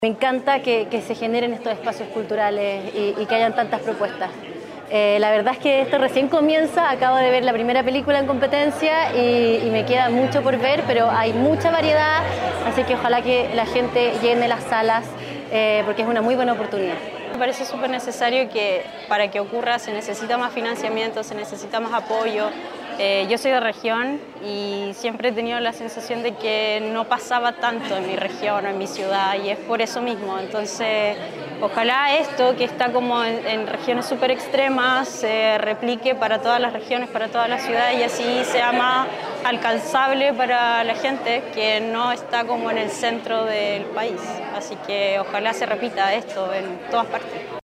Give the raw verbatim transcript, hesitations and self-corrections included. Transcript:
Me encanta que, que se generen estos espacios culturales y, y que hayan tantas propuestas. Eh, la verdad es que esto recién comienza, acabo de ver la primera película en competencia y, y me queda mucho por ver, pero hay mucha variedad, así que ojalá que la gente llene las salas eh, porque es una muy buena oportunidad. Me parece súper necesario que para que ocurra se necesita más financiamiento, se necesita más apoyo. Eh, yo soy de región y siempre he tenido la sensación de que no pasaba tanto en mi región o en mi ciudad y es por eso mismo. Entonces, ojalá esto que está como en, en regiones súper extremas se replique para todas las regiones, para todas las ciudades y así sea más alcanzable para la gente que no está como en el centro del país. Así que ojalá se repita esto en todas partes.